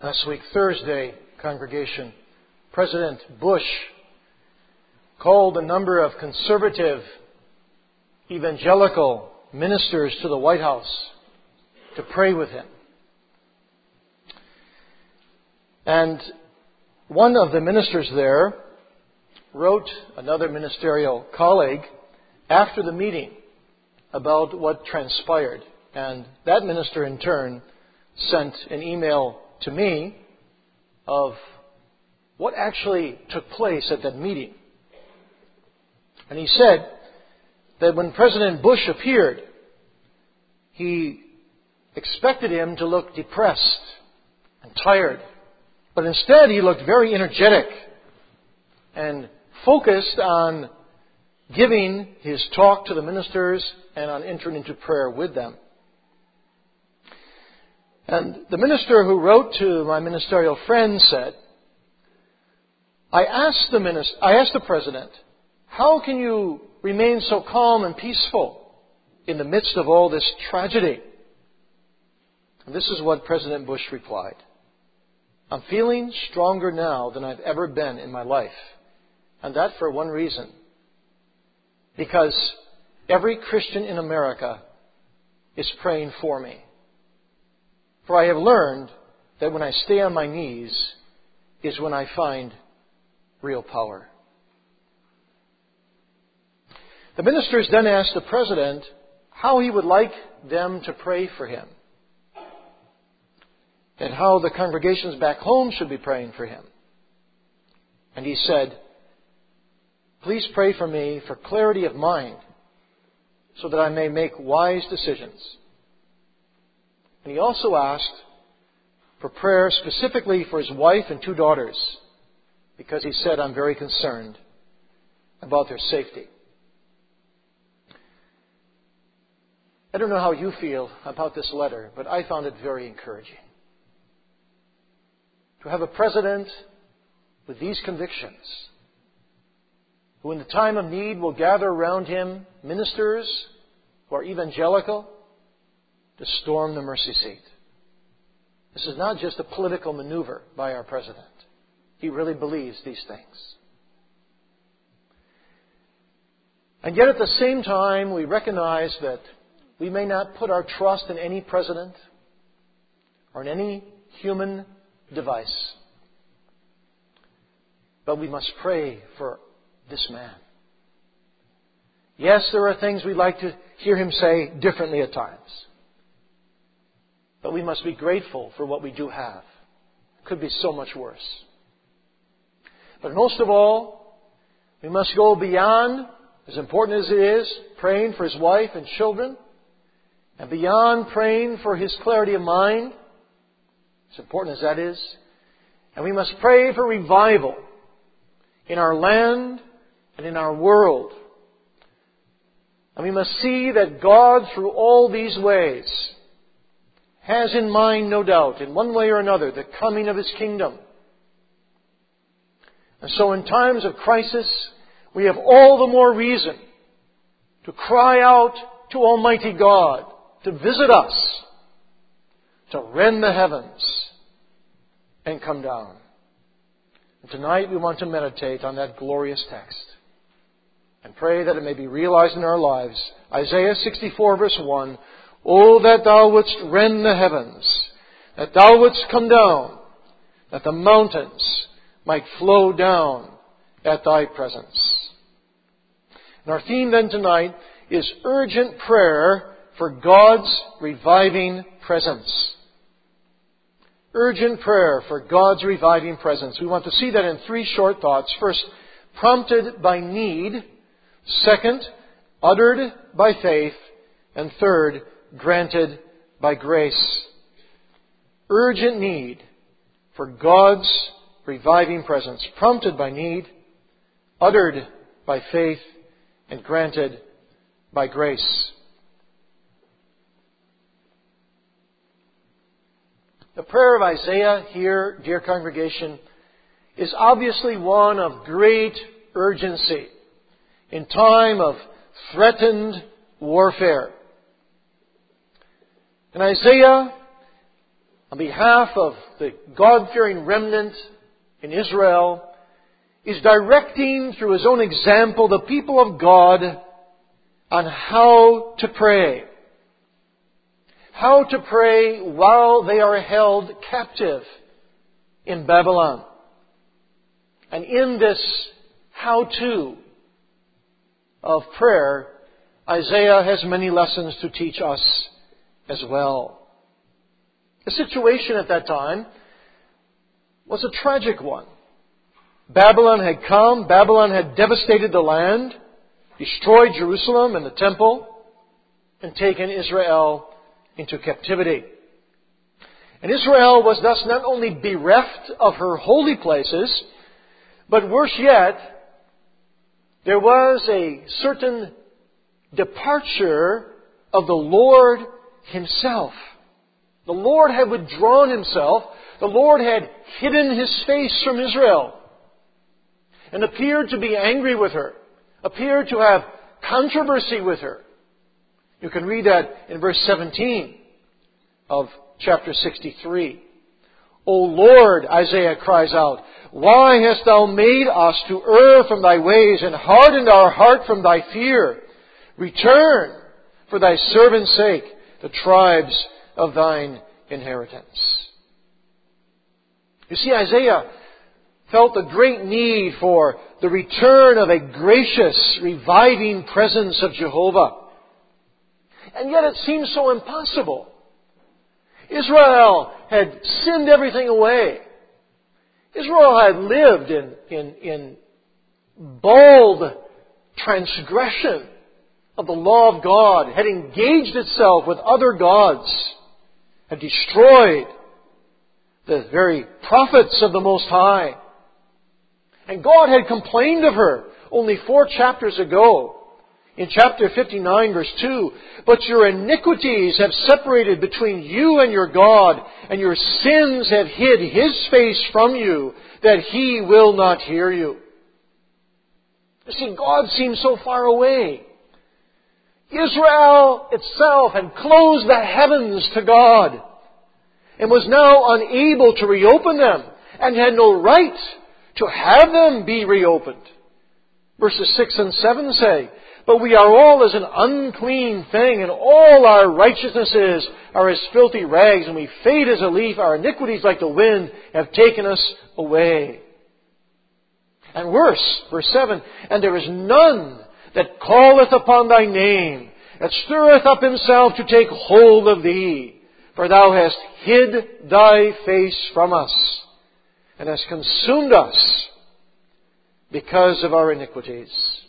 Last week, Thursday, congregation, President Bush called a number of conservative evangelical ministers to the White House to pray with him. And one of the ministers there wrote another ministerial colleague after the meeting about what transpired. And that minister in turn sent an email to me of what actually took place at that meeting. And he said that when President Bush appeared, he expected him to look depressed and tired. But instead he looked very energetic and focused on giving his talk to the ministers and on entering into prayer with them. And the minister who wrote to my ministerial friend said, I asked the President, how can you remain so calm and peaceful in the midst of all this tragedy? And this is what President Bush replied. I'm feeling stronger now than I've ever been in my life. And that for one reason. Because every Christian in America is praying for me. For I have learned that when I stay on my knees is when I find real power. The ministers then asked the President how he would like them to pray for him and how the congregations back home should be praying for him. And he said, please pray for me for clarity of mind so that I may make wise decisions. And he also asked for prayer specifically for his wife and 2 daughters because he said, I'm very concerned about their safety. I don't know how you feel about this letter, but I found it very encouraging. To have a president with these convictions, who in the time of need will gather around him ministers who are evangelical to storm the mercy seat. This is not just a political maneuver by our president. He really believes these things. And yet at the same time, we recognize that we may not put our trust in any president or in any human device. But we must pray for this man. Yes, there are things we'd like to hear him say differently at times. But we must be grateful for what we do have. It could be so much worse. But most of all, we must go beyond, as important as it is, praying for his wife and children, and beyond praying for his clarity of mind, as important as that is, and we must pray for revival in our land and in our world. And we must see that God, through all these ways, has in mind, no doubt, in one way or another, the coming of His kingdom. And so in times of crisis, we have all the more reason to cry out to Almighty God to visit us, to rend the heavens and come down. And tonight we want to meditate on that glorious text and pray that it may be realized in our lives. Isaiah 64 verse 1, O that Thou wouldst rend the heavens, that Thou wouldst come down, that the mountains might flow down at Thy presence. And our theme then tonight is urgent prayer for God's reviving presence. Urgent prayer for God's reviving presence. We want to see that in 3 short thoughts. First, prompted by need. Second, uttered by faith. And third, granted by grace. Urgent need for God's reviving presence. Prompted by need, uttered by faith, and granted by grace. The prayer of Isaiah here, dear congregation, is obviously one of great urgency in time of threatened warfare. And Isaiah on behalf of the God-fearing remnant in Israel, is directing through His own example the people of God on how to pray. How to pray while they are held captive in Babylon. And in this how-to of prayer, Isaiah has many lessons to teach us as well. The situation at that time was a tragic one. Babylon had come. Babylon had devastated the land, destroyed Jerusalem and the temple, and taken Israel into captivity. And Israel was thus not only bereft of her holy places, but worse yet, there was a certain departure of the Lord Himself. The Lord had withdrawn Himself. The Lord had hidden His face from Israel and appeared to be angry with her, appeared to have controversy with her. You can read that in verse 17 of chapter 63. O Lord, Isaiah cries out, why hast Thou made us to err from Thy ways and hardened our heart from Thy fear? Return, for Thy servant's sake, the tribes of Thine inheritance. You see, Isaiah felt a great need for the return of a gracious, reviving presence of Jehovah. And yet it seems so impossible. Israel had sinned everything away. Israel had lived in bold transgression of the law of God, had engaged itself with other gods, had destroyed the very prophets of the Most High. And God had complained of her only 4 chapters ago. In chapter 59, verse 2, but your iniquities have separated between you and your God, and your sins have hid His face from you, that He will not hear you. You see, God seems so far away. Israel itself had closed the heavens to God, and was now unable to reopen them, and had no right to have them be reopened. Verses 6 and 7 say, but we are all as an unclean thing, and all our righteousnesses are as filthy rags, and we fade as a leaf. Our iniquities like the wind have taken us away. And worse, verse 7, and there is none that calleth upon Thy name, that stirreth up himself to take hold of Thee. For Thou hast hid Thy face from us, and hast consumed us because of our iniquities.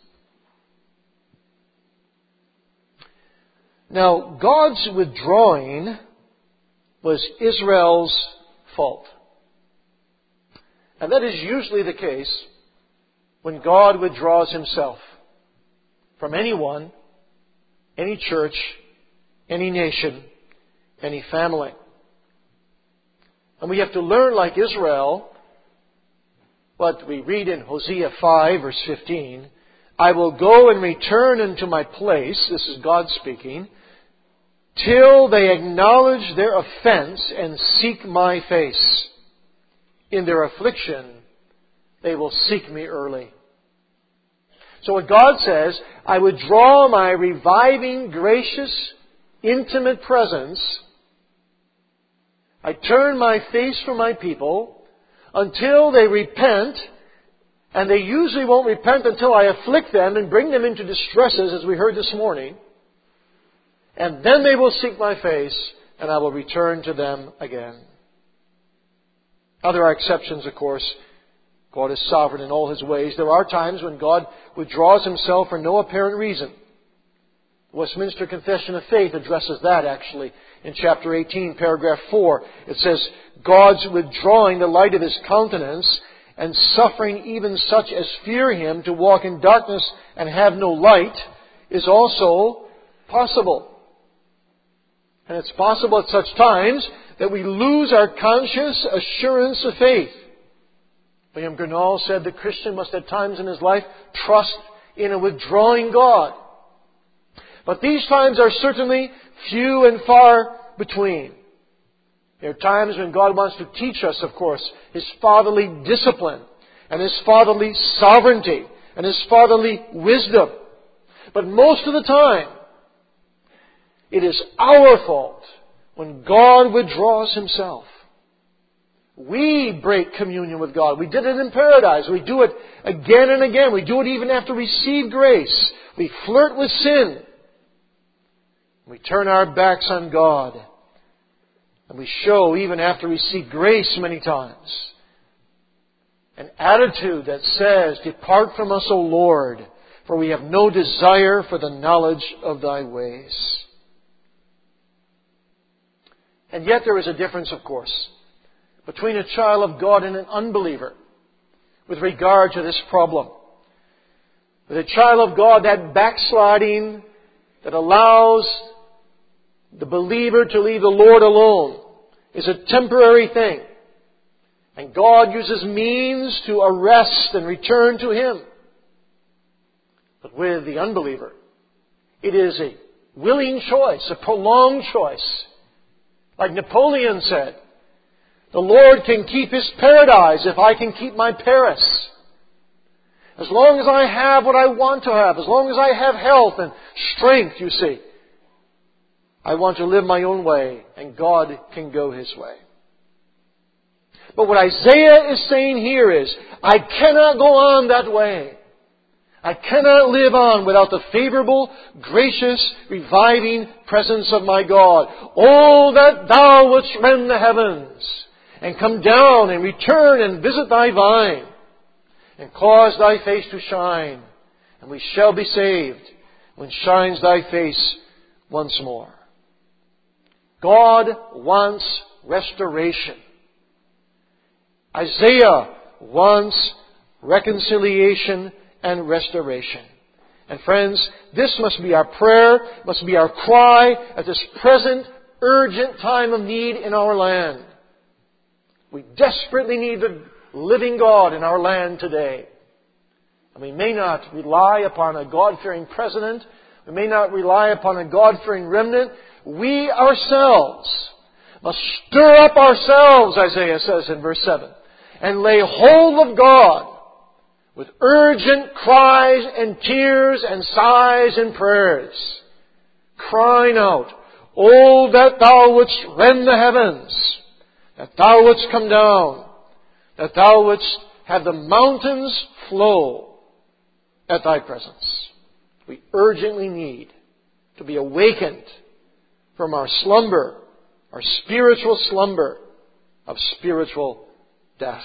Now, God's withdrawing was Israel's fault. And that is usually the case when God withdraws Himself from anyone, any church, any nation, any family. And we have to learn, like Israel, what we read in Hosea 5, verse 15, I will go and return unto my place, this is God speaking, till they acknowledge their offense and seek my face. In their affliction, they will seek me early. So what God says, I withdraw my reviving, gracious, intimate presence. I turn my face from my people until they repent, and they usually won't repent until I afflict them and bring them into distresses, as we heard this morning. And then they will seek my face, and I will return to them again. Now, there are exceptions, of course. God is sovereign in all His ways. There are times when God withdraws Himself for no apparent reason. The Westminster Confession of Faith addresses that, actually. In chapter 18, paragraph 4, it says, God's withdrawing the light of His countenance and suffering even such as fear Him to walk in darkness and have no light is also possible. And it's possible at such times that we lose our conscious assurance of faith. William Gurnall said the Christian must at times in his life trust in a withdrawing God. But these times are certainly few and far between. There are times when God wants to teach us, of course, His fatherly discipline and His fatherly sovereignty and His fatherly wisdom. But most of the time, it is our fault when God withdraws Himself. We break communion with God. We did it in paradise. We do it again and again. We do it even after we receive grace. We flirt with sin. We turn our backs on God. And we show, even after we see grace many times, an attitude that says, "Depart from us, O Lord, for we have no desire for the knowledge of Thy ways." And yet there is a difference, of course, between a child of God and an unbeliever with regard to this problem. With a child of God, that backsliding that allows the believer to leave the Lord alone is a temporary thing. And God uses means to arrest and return to Him. But with the unbeliever, it is a willing choice, a prolonged choice. Like Napoleon said, "The Lord can keep His paradise if I can keep my Paris." As long as I have what I want to have, as long as I have health and strength, you see, I want to live my own way, and God can go His way. But what Isaiah is saying here is, I cannot go on that way. I cannot live on without the favorable, gracious, reviving presence of my God. "Oh, that Thou wouldst rend the heavens, and come down and return and visit Thy vine, and cause Thy face to shine, and we shall be saved when shines Thy face once more." God wants restoration. Isaiah wants reconciliation and restoration. And friends, this must be our prayer, must be our cry at this present urgent time of need in our land. We desperately need the living God in our land today. And we may not rely upon a God-fearing president. We may not rely upon a God-fearing remnant. We ourselves must stir up ourselves, Isaiah says in verse 7, and lay hold of God with urgent cries and tears and sighs and prayers, crying out, "Oh, that Thou wouldst rend the heavens, that Thou wouldst come down, that Thou wouldst have the mountains flow at Thy presence." We urgently need to be awakened from our slumber, our spiritual slumber of spiritual death.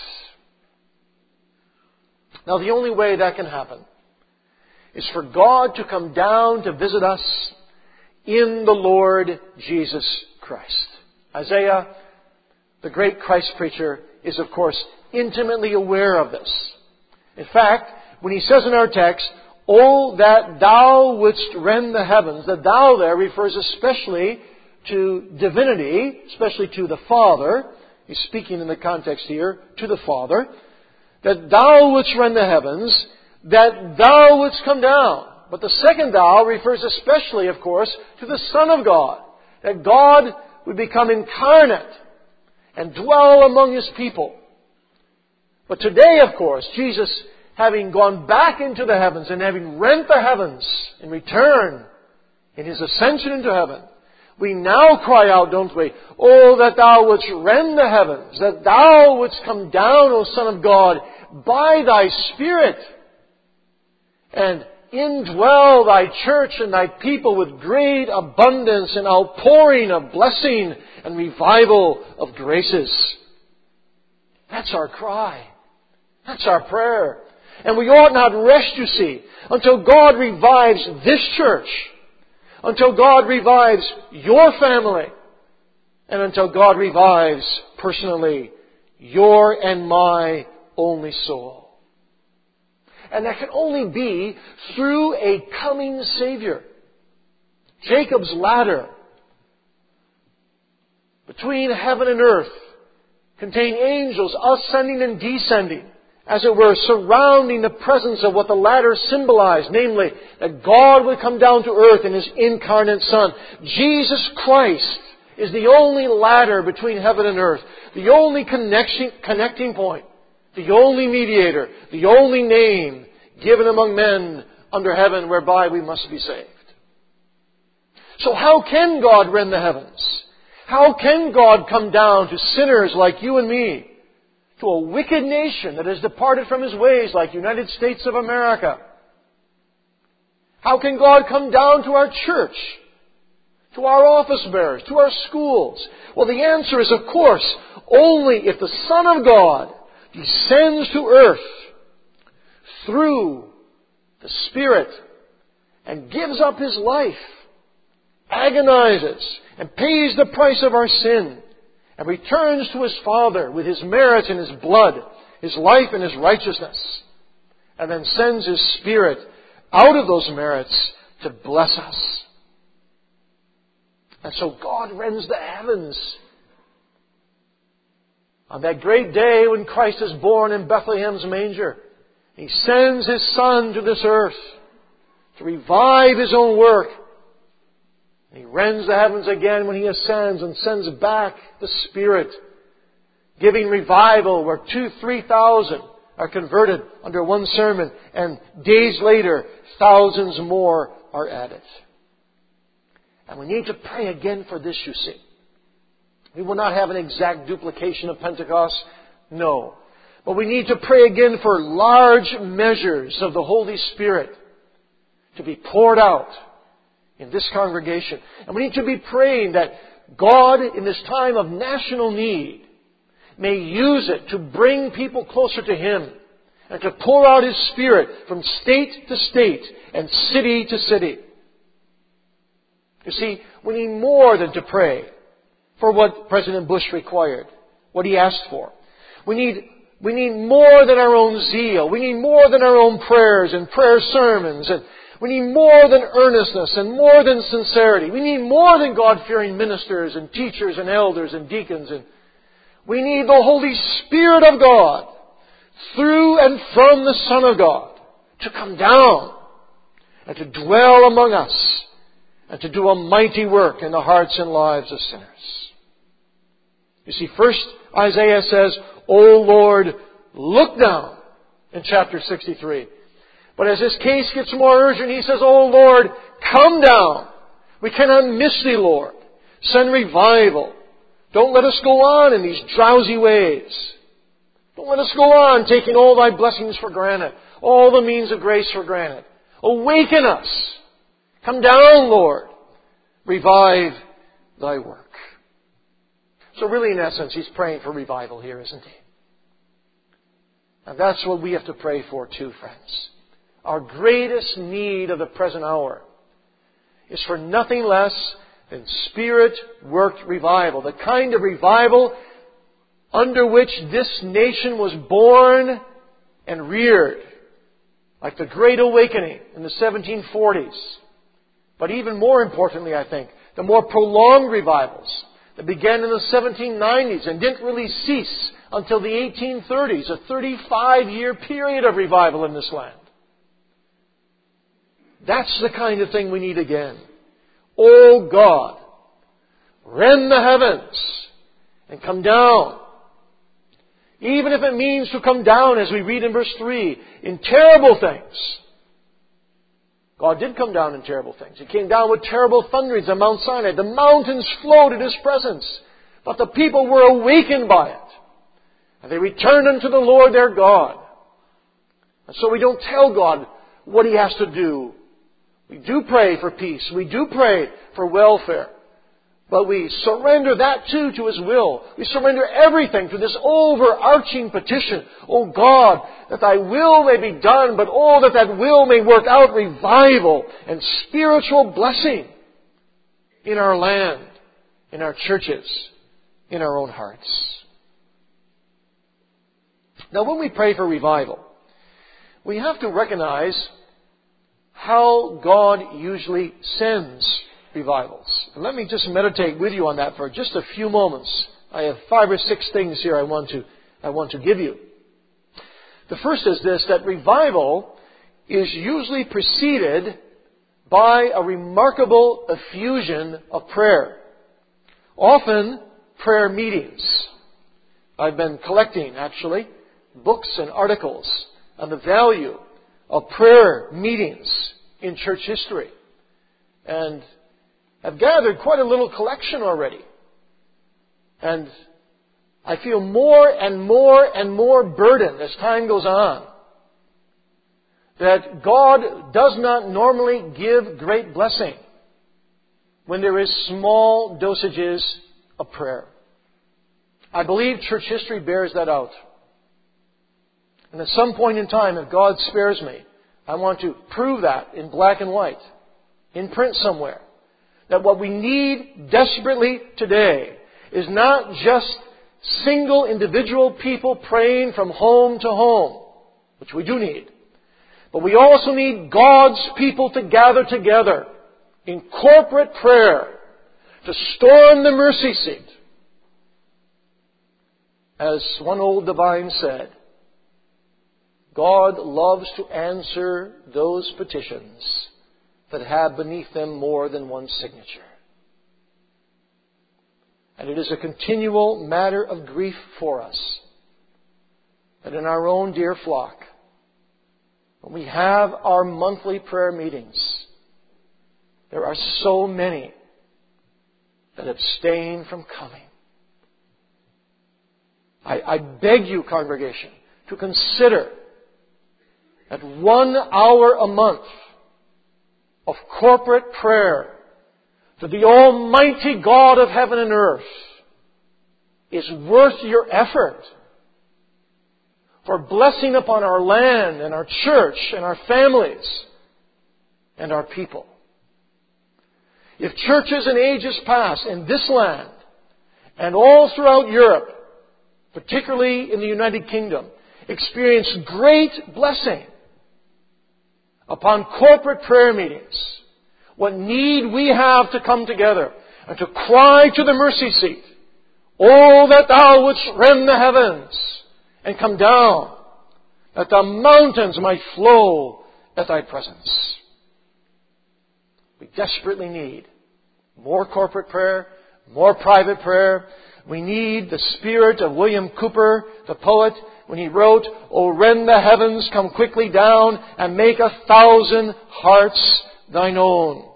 Now, the only way that can happen is for God to come down to visit us in the Lord Jesus Christ. Isaiah, the great Christ preacher, is of course intimately aware of this. In fact, when he says in our text, "Oh, that Thou wouldst rend the heavens," the Thou there refers especially to divinity, especially to the Father. He's speaking in the context here to the Father. "That Thou wouldst rend the heavens, that Thou wouldst come down." But the second Thou refers especially, of course, to the Son of God. That God would become incarnate and dwell among His people. But today, of course, Jesus, having gone back into the heavens and having rent the heavens in return in His ascension into heaven, we now cry out, don't we? "Oh, that Thou wouldst rend the heavens, that Thou wouldst come down, O Son of God, by Thy Spirit, and indwell Thy church and Thy people with great abundance and outpouring of blessing and revival of graces." That's our cry. That's our prayer. And we ought not rest, you see, until God revives this church, until God revives your family, and until God revives personally your and my only soul. And that can only be through a coming Savior. Jacob's ladder between heaven and earth contained angels ascending and descending, as it were, surrounding the presence of what the ladder symbolized, namely, that God would come down to earth in His incarnate Son. Jesus Christ is the only ladder between heaven and earth, the only connecting point, the only mediator, the only name given among men under heaven whereby we must be saved. So how can God rend the heavens? How can God come down to sinners like you and me, to a wicked nation that has departed from His ways like United States of America? How can God come down to our church, to our office bearers, to our schools? Well, the answer is, of course, only if the Son of God descends to earth through the Spirit and gives up His life, agonizes and pays the price of our sin, and returns to His Father with His merits and His blood, His life and His righteousness, and then sends His Spirit out of those merits to bless us. And so God rends the heavens. On that great day when Christ is born in Bethlehem's manger, He sends His Son to this earth to revive His own work. He rends the heavens again when He ascends and sends back the Spirit, giving revival where 2,000-3,000 are converted under one sermon, and days later, thousands more are added. And we need to pray again for this, you see. We will not have an exact duplication of Pentecost, no. But we need to pray again for large measures of the Holy Spirit to be poured out in this congregation. And we need to be praying that God, in this time of national need, may use it to bring people closer to Him and to pour out His Spirit from state to state and city to city. You see, we need more than to pray for what President Bush required, what he asked for. We need more than our own zeal. We need more than our own prayers and prayer sermons. And we need more than earnestness and more than sincerity. We need more than God-fearing ministers and teachers and elders and deacons. And we need the Holy Spirit of God through and from the Son of God to come down and to dwell among us and to do a mighty work in the hearts and lives of sinners. You see, first Isaiah says, "O Lord, look down," in chapter 63. But as his case gets more urgent, he says, "O Lord, come down. We cannot miss Thee, Lord. Send revival. Don't let us go on in these drowsy ways. Don't let us go on taking all Thy blessings for granted, all the means of grace for granted. Awaken us. Come down, Lord. Revive Thy work." So really, in essence, he's praying for revival here, isn't he? And that's what we have to pray for too, friends. Our greatest need of the present hour is for nothing less than Spirit-worked revival. The kind of revival under which this nation was born and reared. Like the Great Awakening in the 1740s. But even more importantly, I think, the more prolonged revivals that began in the 1790s and didn't really cease until the 1830s, a 35-year period of revival in this land. That's the kind of thing we need again. Oh God, rend the heavens and come down. Even if it means to come down, as we read in verse 3, in terrible things. God did come down in terrible things. He came down with terrible thunderings on Mount Sinai. The mountains flowed in His presence. But the people were awakened by it. And they returned unto the Lord their God. And so we don't tell God what He has to do. We do pray for peace. We do pray for welfare. But we surrender that too to His will. We surrender everything to this overarching petition. Oh God, that Thy will may be done, but oh, that that will may work out revival and spiritual blessing in our land, in our churches, in our own hearts. Now when we pray for revival, we have to recognize how God usually sends revivals. And let me just meditate with you on that for just a few moments. I have 5 or 6 things here I want to give you. The first is this, that revival is usually preceded by a remarkable effusion of prayer. Often, prayer meetings. I've been collecting, actually, books and articles on the value of prayer meetings in church history. And I've gathered quite a little collection already. And I feel more and more and more burdened as time goes on that God does not normally give great blessing when there is small dosages of prayer. I believe church history bears that out. And at some point in time, if God spares me, I want to prove that in black and white, in print somewhere, that what we need desperately today is not just single individual people praying from home to home, which we do need, but we also need God's people to gather together in corporate prayer to storm the mercy seat. As one old divine said, God loves to answer those petitions that have beneath them more than one signature. And it is a continual matter of grief for us that in our own dear flock, when we have our monthly prayer meetings, there are so many that abstain from coming. I beg you, congregation, to consider that 1 hour a month of corporate prayer to the Almighty God of heaven and earth is worth your effort for blessing upon our land and our church and our families and our people. If churches in ages past in this land and all throughout Europe, particularly in the United Kingdom, experienced great blessing upon corporate prayer meetings, what need we have to come together and to cry to the mercy seat, "Oh, that thou wouldst rend the heavens and come down, that the mountains might flow at thy presence." We desperately need more corporate prayer, more private prayer. We need the spirit of William Cowper, the poet, when he wrote, "O rend the heavens, come quickly down, and make 1,000 hearts thine own."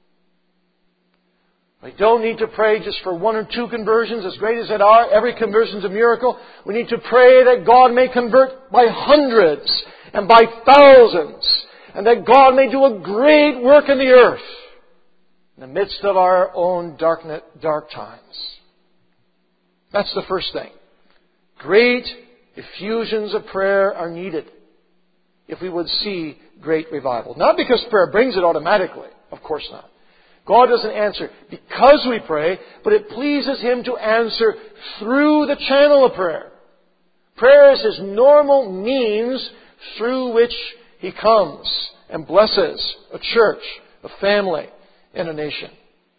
We don't need to pray just for 1 or 2 conversions, as great as they are. Every conversion is a miracle. We need to pray that God may convert by hundreds and by thousands, and that God may do a great work in the earth in the midst of our own dark times. That's the first thing. Great effusions of prayer are needed if we would see great revival. Not because prayer brings it automatically. Of course not. God doesn't answer because we pray, but it pleases Him to answer through the channel of prayer. Prayer is His normal means through which He comes and blesses a church, a family, and a nation.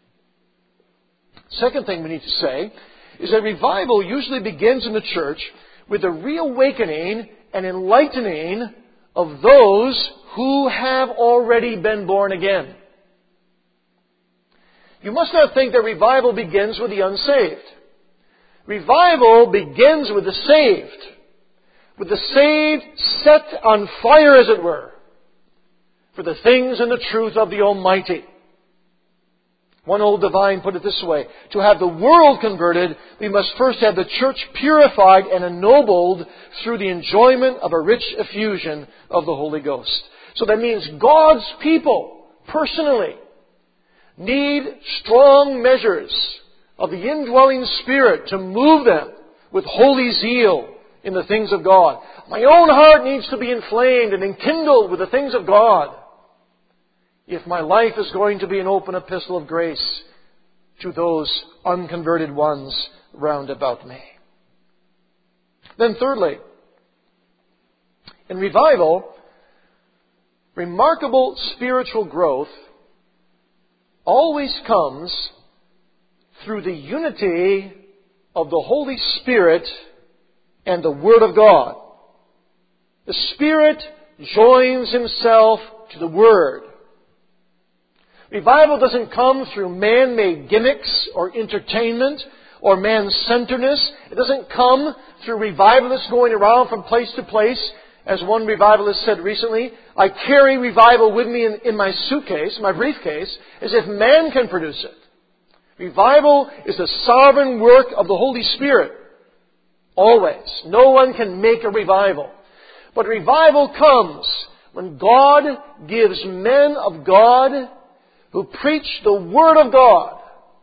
Second thing we need to say is that revival usually begins in the church with the reawakening and enlightening of those who have already been born again. You must not think that revival begins with the unsaved. Revival begins with the saved. With the saved set on fire, as it were, for the things and the truth of the Almighty. One old divine put it this way: to have the world converted, we must first have the church purified and ennobled through the enjoyment of a rich effusion of the Holy Ghost. So that means God's people, personally, need strong measures of the indwelling Spirit to move them with holy zeal in the things of God. My own heart needs to be inflamed and enkindled with the things of God if my life is going to be an open epistle of grace to those unconverted ones round about me. Then thirdly, in revival, remarkable spiritual growth always comes through the unity of the Holy Spirit and the Word of God. The Spirit joins Himself to the Word. Revival doesn't come through man-made gimmicks or entertainment or man-centeredness. It doesn't come through revivalists going around from place to place. As one revivalist said recently, I carry revival with me in my suitcase, my briefcase, as if man can produce it. Revival is the sovereign work of the Holy Spirit. Always. No one can make a revival. But revival comes when God gives men of God who preach the Word of God.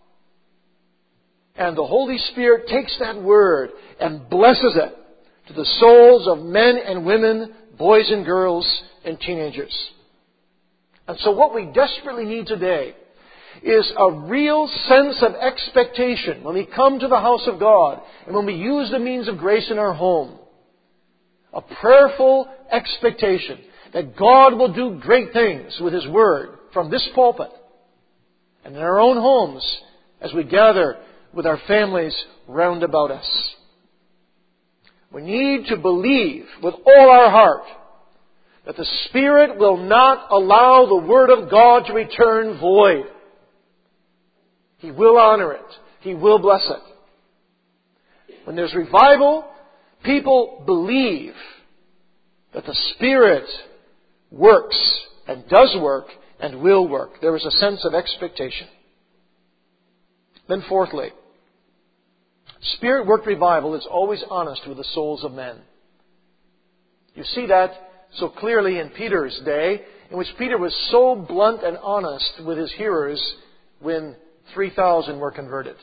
And the Holy Spirit takes that Word and blesses it to the souls of men and women, boys and girls, and teenagers. And so what we desperately need today is a real sense of expectation when we come to the house of God and when we use the means of grace in our home. A prayerful expectation that God will do great things with His Word from this pulpit and in our own homes as we gather with our families round about us. We need to believe with all our heart that the Spirit will not allow the Word of God to return void. He will honor it. He will bless it. When there's revival, people believe that the Spirit works and does work and will work. There is a sense of expectation. Then fourthly, Spirit-worked revival is always honest with the souls of men. You see that so clearly in Peter's day, in which Peter was so blunt and honest with his hearers when 3,000 were converted.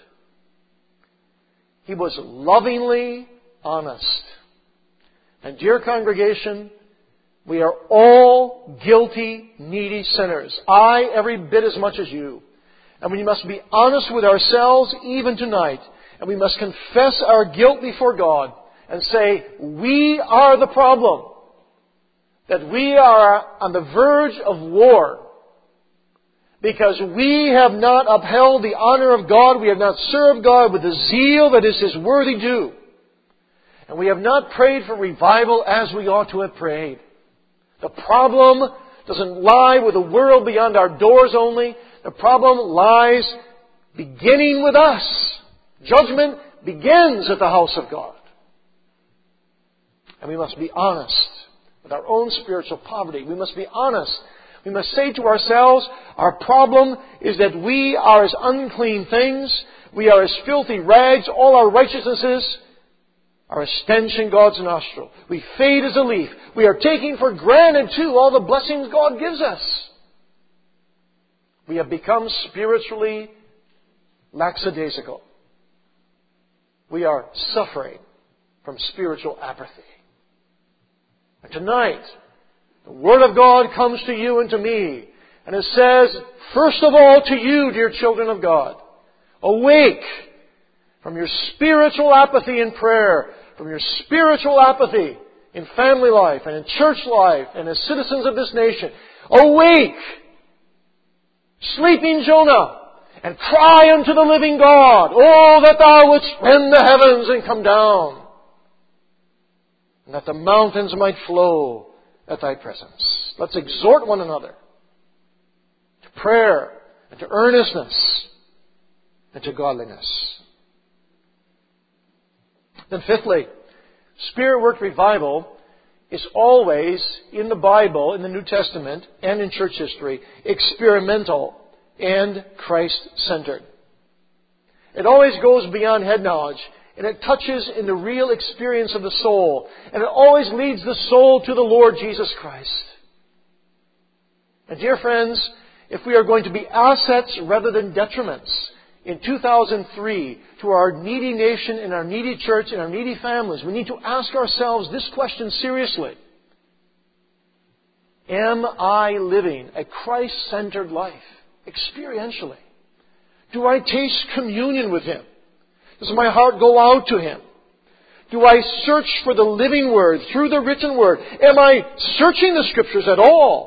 He was lovingly honest. And dear congregation, we are all guilty, needy sinners. I, every bit as much as you. And we must be honest with ourselves even tonight. And we must confess our guilt before God and say, we are the problem. That we are on the verge of war. Because we have not upheld the honor of God. We have not served God with the zeal that is His worthy due. And we have not prayed for revival as we ought to have prayed. The problem doesn't lie with the world beyond our doors only. The problem lies beginning with us. Judgment begins at the house of God. And we must be honest with our own spiritual poverty. We must be honest. We must say to ourselves, our problem is that we are as unclean things. We are as filthy rags. All our righteousnesses are a stench in God's nostril. We fade as a leaf. We are taking for granted, too, all the blessings God gives us. We have become spiritually lackadaisical. We are suffering from spiritual apathy. And tonight, the Word of God comes to you and to me. And it says, first of all to you, dear children of God, awake from your spiritual apathy in prayer, from your spiritual apathy in family life and in church life and as citizens of this nation. Awake, sleeping Jonah, and cry unto the living God, oh, that Thou wouldst rend the heavens and come down, and that the mountains might flow at Thy presence. Let's exhort one another to prayer and to earnestness and to godliness. Then fifthly, Spirit-worked revival is always, in the Bible, in the New Testament, and in church history, experimental and Christ-centered. It always goes beyond head knowledge, and it touches in the real experience of the soul, and it always leads the soul to the Lord Jesus Christ. And dear friends, if we are going to be assets rather than detriments in 2003 to our needy nation and our needy church and our needy families, we need to ask ourselves this question seriously. Am I living a Christ-centered life, experientially? Do I taste communion with Him? Does my heart go out to Him? Do I search for the living Word through the written Word? Am I searching the Scriptures at all?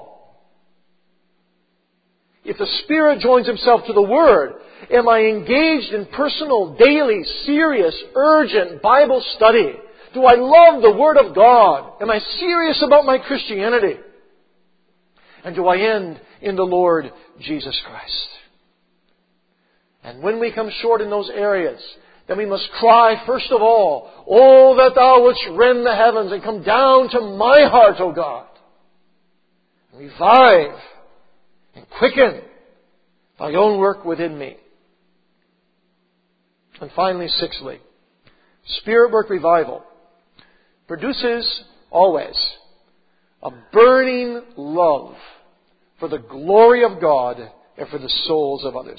If the Spirit joins Himself to the Word, am I engaged in personal, daily, serious, urgent Bible study? Do I love the Word of God? Am I serious about my Christianity? And do I end in the Lord Jesus Christ. And when we come short in those areas, then we must cry, first of all, "Oh, that Thou wouldst rend the heavens and come down to my heart, O God. And revive and quicken Thy own work within me." And finally, sixthly, Spirit work revival produces always a burning love for the glory of God and for the souls of others.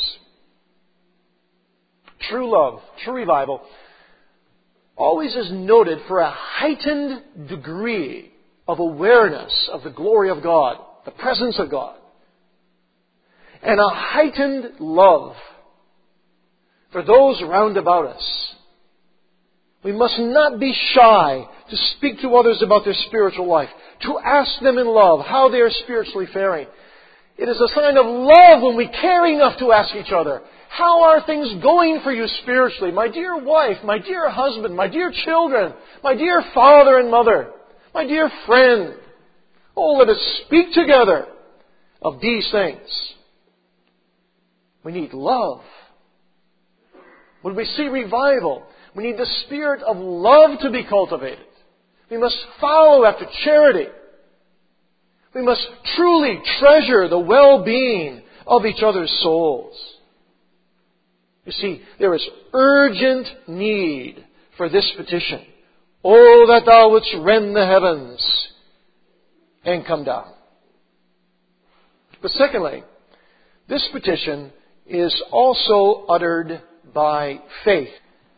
True love, true revival, always is noted for a heightened degree of awareness of the glory of God, the presence of God, and a heightened love for those round about us. We must not be shy to speak to others about their spiritual life, to ask them in love how they are spiritually faring. It is a sign of love when we care enough to ask each other, "How are things going for you spiritually? My dear wife, my dear husband, my dear children, my dear father and mother, my dear friend." Oh, let us speak together of these things. We need love. When we see revival, we need the spirit of love to be cultivated. We must follow after charity. We must truly treasure the well-being of each other's souls. You see, there is urgent need for this petition. "Oh, that Thou wouldst rend the heavens and come down." But secondly, this petition is also uttered by faith.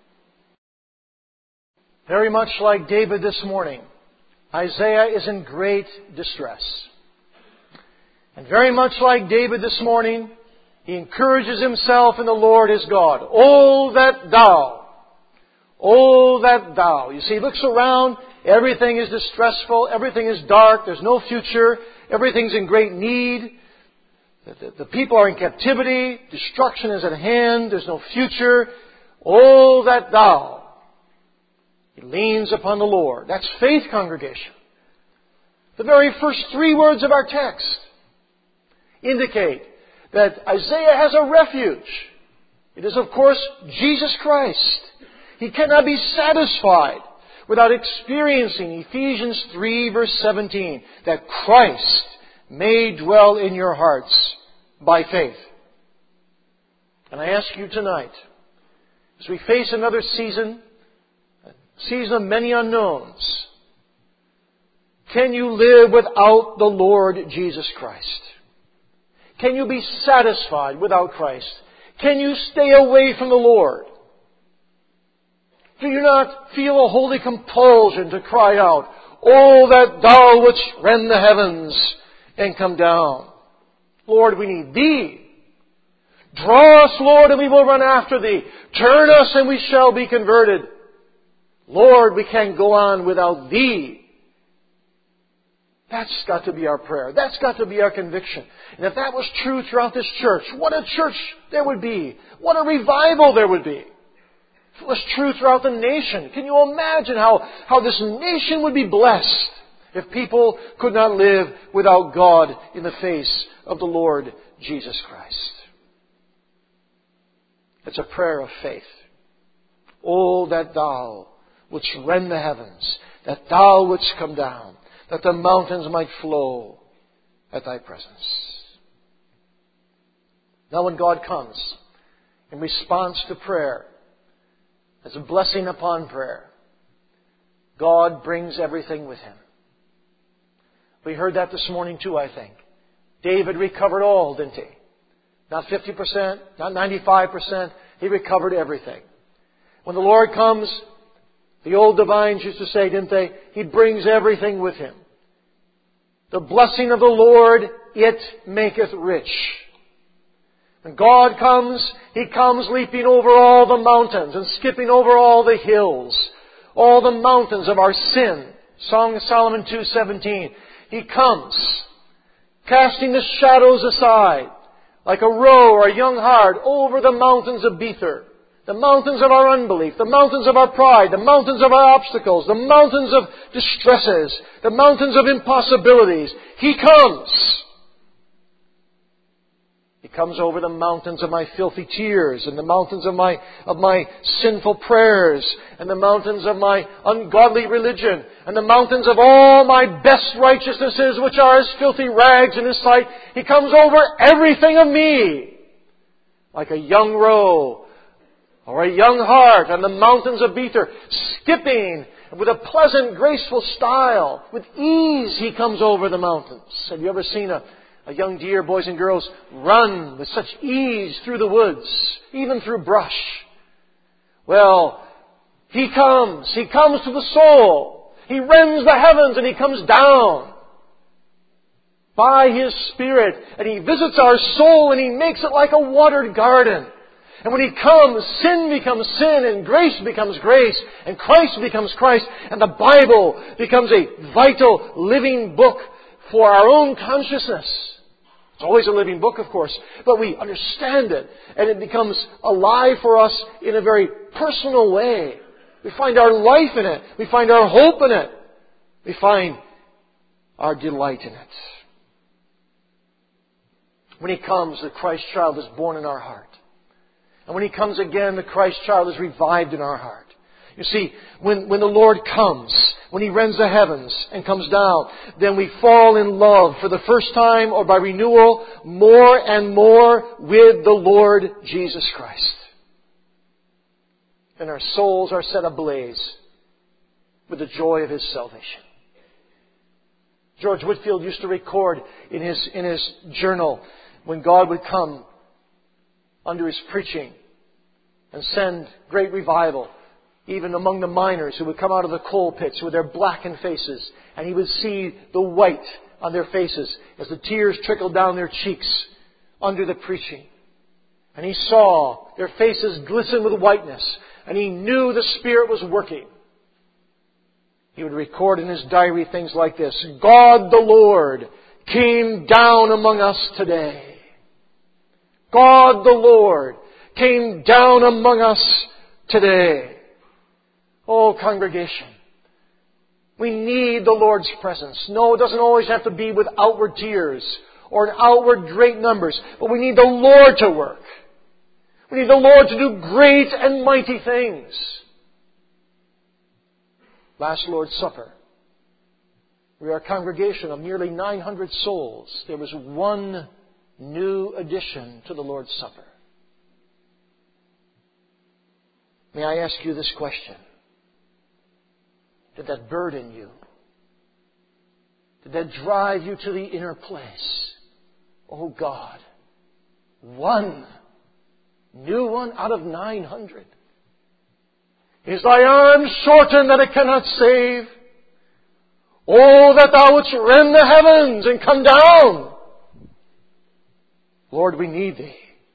Very much like David this morning, Isaiah is in great distress. And very much like David this morning, he encourages himself in the Lord his God. "Oh, that Thou! Oh, that Thou!" You see, he looks around, everything is distressful, everything is dark, there's no future, everything's in great need. The people are in captivity, destruction is at hand, there's no future. "Oh, that Thou!" He leans upon the Lord. That's faith, congregation. The very first three words of our text indicate that Isaiah has a refuge. It is, of course, Jesus Christ. He cannot be satisfied without experiencing Ephesians 3, verse 17, that Christ may dwell in your hearts by faith. And I ask you tonight, as we face another season of many unknowns, can you live without the Lord Jesus Christ? Can you be satisfied without Christ? Can you stay away from the Lord? Do you not feel a holy compulsion to cry out, "Oh, that Thou wouldst rend the heavens and come down"? Lord, we need Thee. Draw us, Lord, and we will run after Thee. Turn us and we shall be converted. Lord, we can't go on without Thee. That's got to be our prayer. That's got to be our conviction. And if that was true throughout this church, what a church there would be. What a revival there would be. If it was true throughout the nation, can you imagine how this nation would be blessed if people could not live without God in the face of the Lord Jesus Christ? It's a prayer of faith. "Oh, that Thou wouldst rend the heavens, that Thou wouldst come down, that the mountains might flow at Thy presence." Now when God comes in response to prayer, as a blessing upon prayer, God brings everything with Him. We heard that this morning too, I think. David recovered all, didn't he? Not 50%, not 95%. He recovered everything. When the Lord comes, the old divines used to say, didn't they? He brings everything with Him. The blessing of the Lord, it maketh rich. When God comes, He comes leaping over all the mountains and skipping over all the hills, all the mountains of our sin. Song of Solomon 2:17. He comes, casting the shadows aside, like a roe or a young hart over the mountains of Bether, the mountains of our unbelief, the mountains of our pride, the mountains of our obstacles, the mountains of distresses, the mountains of impossibilities. He comes. He comes over the mountains of my filthy tears, and the mountains of my sinful prayers, and the mountains of my ungodly religion, and the mountains of all my best righteousnesses, which are as filthy rags in His sight. He comes over everything of me, like a young roe or a young hart on the mountains of Bether, skipping with a pleasant, graceful style. With ease He comes over the mountains. Have you ever seen a young deer, boys and girls, run with such ease through the woods, even through brush? Well, He comes. He comes to the soul. He rends the heavens and He comes down by His Spirit, and He visits our soul and He makes it like a watered garden. And when He comes, sin becomes sin, and grace becomes grace, and Christ becomes Christ, and the Bible becomes a vital, living book for our own consciousness. It's always a living book, of course, but we understand it, and it becomes alive for us in a very personal way. We find our life in it. We find our hope in it. We find our delight in it. When He comes, the Christ child is born in our heart. And when He comes again, the Christ child is revived in our heart. You see, when the Lord comes, when He rends the heavens and comes down, then we fall in love for the first time or by renewal more and more with the Lord Jesus Christ. And our souls are set ablaze with the joy of His salvation. George Whitefield used to record in his journal when God would come under His preaching and send great revival, even among the miners who would come out of the coal pits with their blackened faces, and he would see the white on their faces as the tears trickled down their cheeks under the preaching. And he saw their faces glisten with whiteness, and he knew the Spirit was working. He would record in his diary things like this: God the Lord came down among us today. God the Lord came down among us today. Oh, congregation, we need the Lord's presence. No, it doesn't always have to be with outward tears or in outward great numbers, but we need the Lord to work. We need the Lord to do great and mighty things. Last Lord's Supper, we are a congregation of nearly 900 souls. There was one new addition to the Lord's Supper. May I ask you this question? Did that burden you? Did that drive you to the inner place? Oh God, one new one out of 900. Is thy arm shortened that it cannot save? Oh, that thou wouldst rend the heavens and come down. Lord, we need Thee.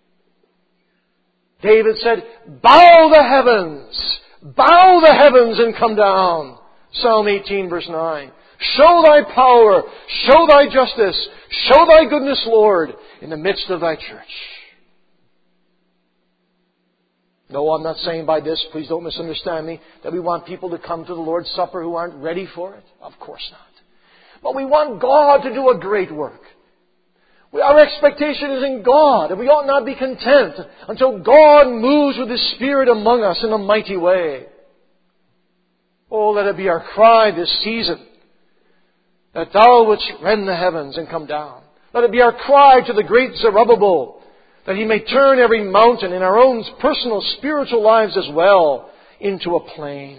David said, bow the heavens and come down. Psalm 18 verse 9. Show Thy power, show Thy justice, show Thy goodness, Lord, in the midst of Thy church. No, I'm not saying by this, please don't misunderstand me, that we want people to come to the Lord's Supper who aren't ready for it. Of course not. But we want God to do a great work. Our expectation is in God, and we ought not be content until God moves with His Spirit among us in a mighty way. Oh, let it be our cry this season, that Thou wouldst rend the heavens and come down. Let it be our cry to the great Zerubbabel, that He may turn every mountain in our own personal spiritual lives as well into a plain.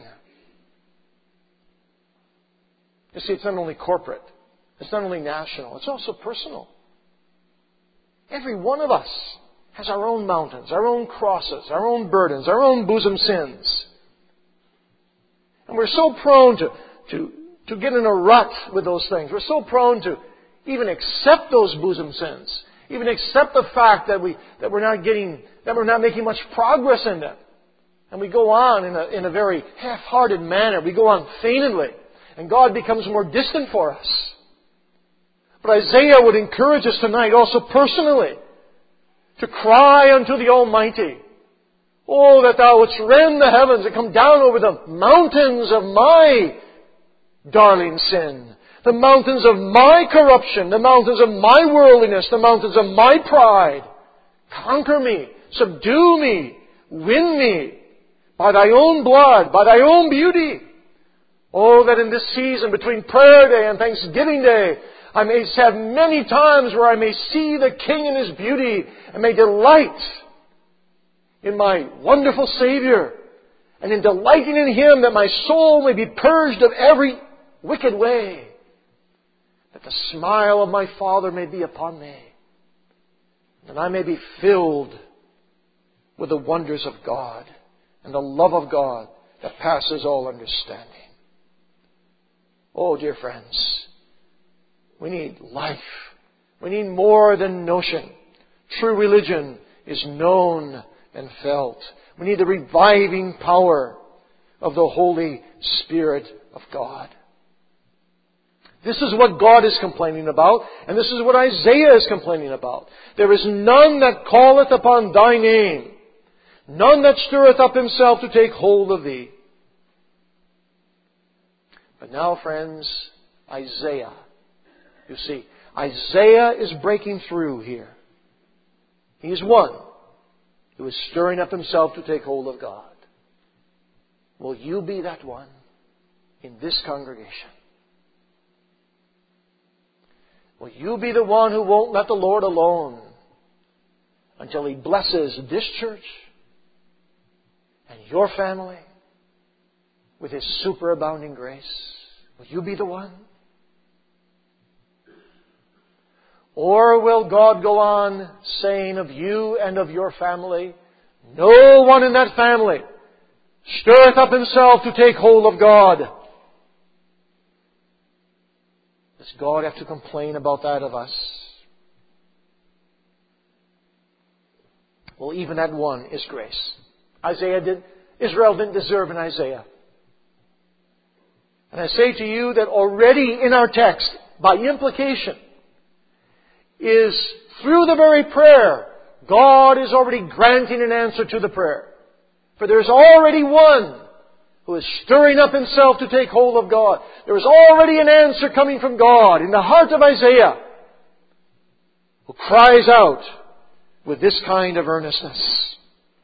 You see, it's not only corporate, it's not only national, it's also personal. Every one of us has our own mountains, our own crosses, our own burdens, our own bosom sins. And we're so prone to get in a rut with those things. We're so prone to even accept those bosom sins. Even accept the fact that we're not making much progress in them. And we go on in a very half-hearted manner. We go on feignedly. And God becomes more distant for us. But Isaiah would encourage us tonight also personally to cry unto the Almighty. Oh, that Thou wouldst rend the heavens and come down over the mountains of my darling sin. The mountains of my corruption. The mountains of my worldliness. The mountains of my pride. conquer me, subdue me, win me by Thy own blood, by Thy own beauty. Oh, that in this season between Prayer Day and Thanksgiving Day, I may have many times where I may see the King in His beauty and may delight in my wonderful Savior, and in delighting in Him that my soul may be purged of every wicked way, that the smile of my Father may be upon me, and I may be filled with the wonders of God and the love of God that passes all understanding. Oh, dear friends, we need life. We need more than notion. True religion is known and felt. We need the reviving power of the Holy Spirit of God. This is what God is complaining about, and this is what Isaiah is complaining about. There is none that calleth upon Thy name, none that stirreth up himself to take hold of Thee. But now, friends, Isaiah. You see, Isaiah is breaking through here. He is one who is stirring up himself to take hold of God. Will you be that one in this congregation? Will you be the one who won't let the Lord alone until He blesses this church and your family with His superabounding grace? Will you be the one? Or will God go on saying of you and of your family, no one in that family stirreth up himself to take hold of God? Does God have to complain about that of us? Well, even that one is grace. Israel didn't deserve an Isaiah. And I say to you that already in our text, by implication, is through the very prayer, God is already granting an answer to the prayer. For there's already one who is stirring up himself to take hold of God. There is already an answer coming from God in the heart of Isaiah, who cries out with this kind of earnestness.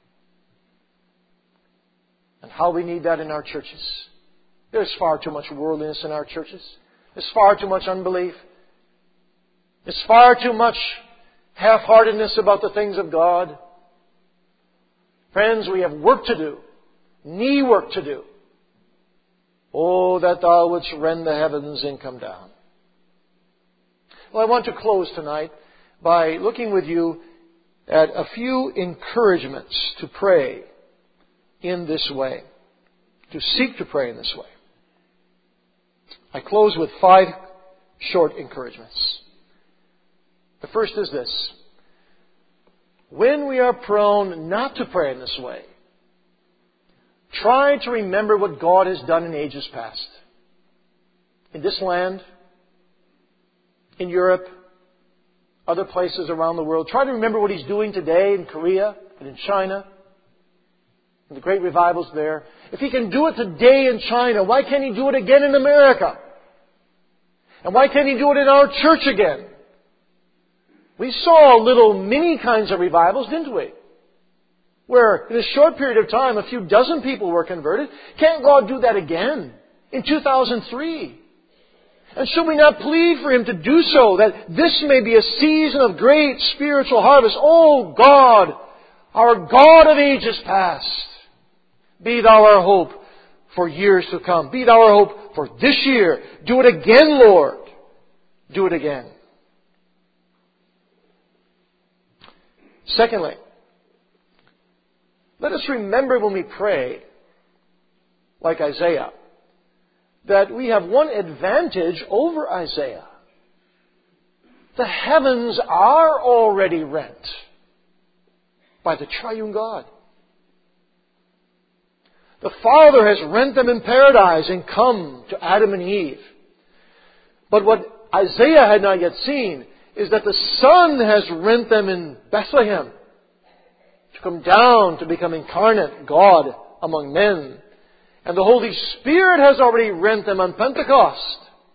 And how we need that in our churches. There's far too much worldliness in our churches. There's far too much unbelief. There's far too much half-heartedness about the things of God. Friends, we have work to do. Knee work to do. Oh, that Thou wouldst rend the heavens and come down. Well, I want to close tonight by looking with you at a few encouragements to pray in this way. To seek to pray in this way. I close with 5 short encouragements. The first is this. When we are prone not to pray in this way, try to remember what God has done in ages past. In this land, in Europe, other places around the world. Try to remember what He's doing today in Korea and in China, and the great revivals there. If He can do it today in China, why can't He do it again in America? And why can't He do it in our church again? We saw little mini kinds of revivals, didn't we? Where in a short period of time, a few dozen people were converted. Can't God do that again in 2003? And should we not plead for Him to do so, that this may be a season of great spiritual harvest? Oh God, our God of ages past, be Thou our hope for years to come. Be Thou our hope for this year. Do it again, Lord. Do it again. Secondly, let us remember when we pray, like Isaiah, that we have one advantage over Isaiah. The heavens are already rent by the triune God. The Father has rent them in paradise and come to Adam and Eve. But what Isaiah had not yet seen is that the Son has rent them in Bethlehem to come down to become incarnate God among men. And the Holy Spirit has already rent them on Pentecost.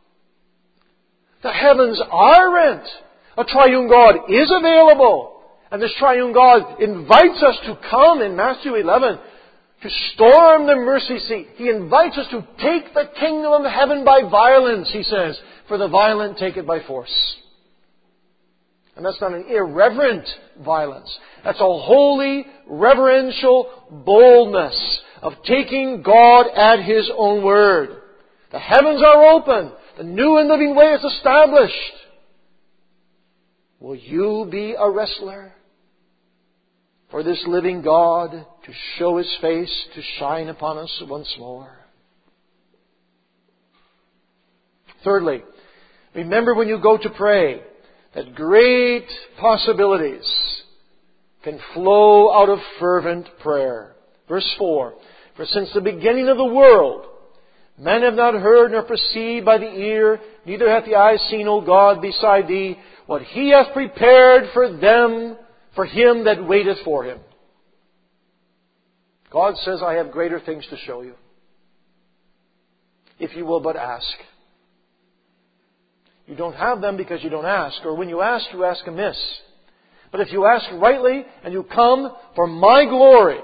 The heavens are rent. A triune God is available. And this triune God invites us to come in Matthew 11 to storm the mercy seat. He invites us to take the kingdom of heaven by violence, He says, for the violent take it by force. And that's not an irreverent violence. That's a holy, reverential boldness of taking God at His own word. The heavens are open. The new and living way is established. Will you be a wrestler for this living God to show His face, to shine upon us once more? Thirdly, remember when you go to pray that great possibilities can flow out of fervent prayer. Verse 4, for since the beginning of the world, men have not heard nor perceived by the ear, neither hath the eye seen, O God, beside Thee, what He hath prepared for them, for him that waiteth for Him. God says, I have greater things to show you, if you will but ask. You don't have them because you don't ask, or when you ask amiss. But if you ask rightly and you come for My glory,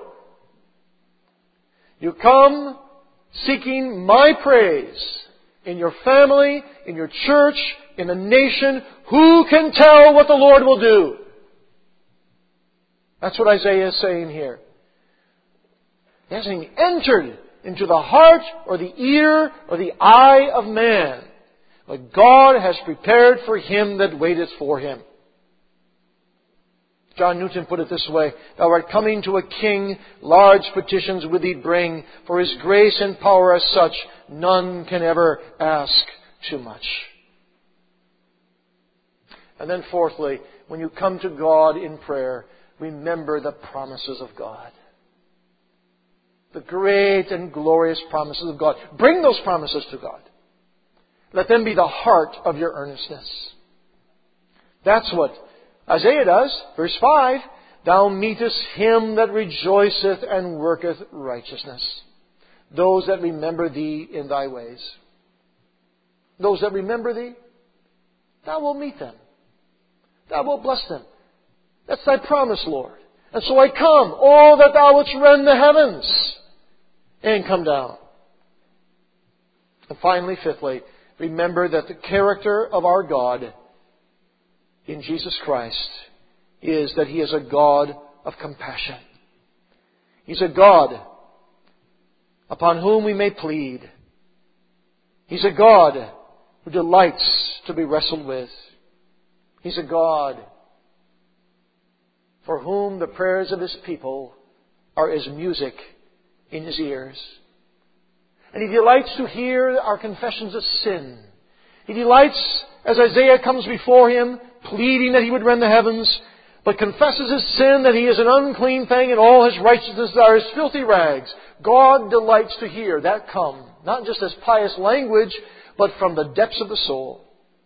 you come seeking My praise in your family, in your church, in the nation, who can tell what the Lord will do? That's what Isaiah is saying here. He hasn't entered into the heart or the ear or the eye of man, but God has prepared for him that waiteth for Him. John Newton put it this way, Thou art coming to a king, large petitions with thee bring, for His grace and power as such, none can ever ask too much. And then fourthly, when you come to God in prayer, remember the promises of God. The great and glorious promises of God. Bring those promises to God. Let them be the heart of your earnestness. That's what Isaiah does. Verse 5, Thou meetest him that rejoiceth and worketh righteousness. Those that remember Thee in Thy ways. Those that remember Thee, Thou wilt meet them. Thou wilt bless them. That's Thy promise, Lord. And so I come. Oh, that Thou wouldst rend the heavens and come down. And finally, fifthly, remember that the character of our God in Jesus Christ is that He is a God of compassion. He's a God upon whom we may plead. He's a God who delights to be wrestled with. He's a God for whom the prayers of His people are as music in His ears. And He delights to hear our confessions of sin. He delights, as Isaiah comes before Him, pleading that He would rend the heavens, but confesses his sin, that he is an unclean thing, and all his righteousness are as filthy rags. God delights to hear that come, not just as pious language, but from the depths of the soul.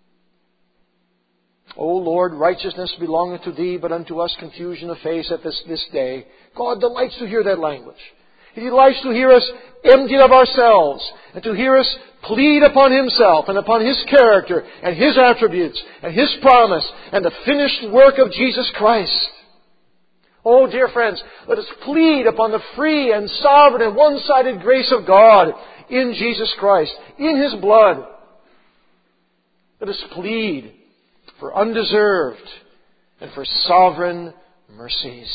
O Lord, righteousness belongeth to Thee, but unto us confusion of face at this day. God delights to hear that language. He delights to hear us emptied of ourselves, and to hear us plead upon Himself and upon His character and His attributes and His promise and the finished work of Jesus Christ. Oh, dear friends, let us plead upon the free and sovereign and one-sided grace of God in Jesus Christ, in His blood. Let us plead for undeserved and for sovereign mercies.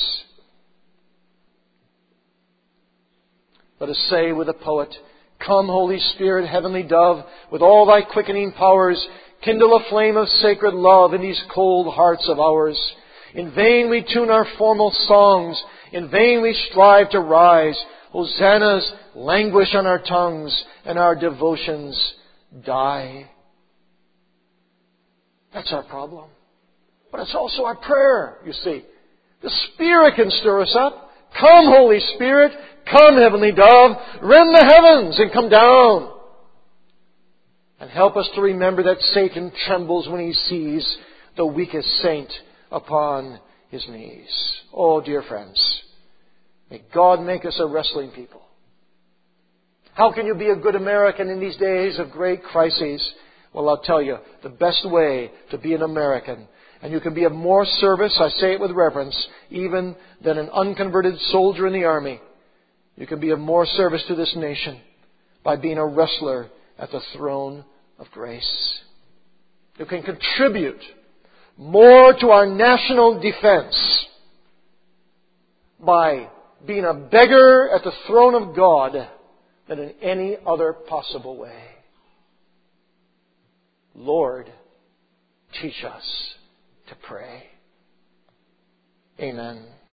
Let us say with the poet, Come, Holy Spirit, heavenly dove, with all Thy quickening powers, kindle a flame of sacred love in these cold hearts of ours. In vain we tune our formal songs, in vain we strive to rise. Hosannas languish on our tongues, and our devotions die. That's our problem. But it's also our prayer, you see. The Spirit can stir us up. Come, Holy Spirit. Come, heavenly dove. Rend the heavens and come down. And help us to remember that Satan trembles when he sees the weakest saint upon his knees. Oh, dear friends, may God make us a wrestling people. How can you be a good American in these days of great crises? Well, I'll tell you, the best way to be an American And you can be of more service, I say it with reverence, even than an unconverted soldier in the army. You can be of more service to this nation by being a wrestler at the throne of grace. You can contribute more to our national defense by being a beggar at the throne of God than in any other possible way. Lord, teach us to pray. Amen.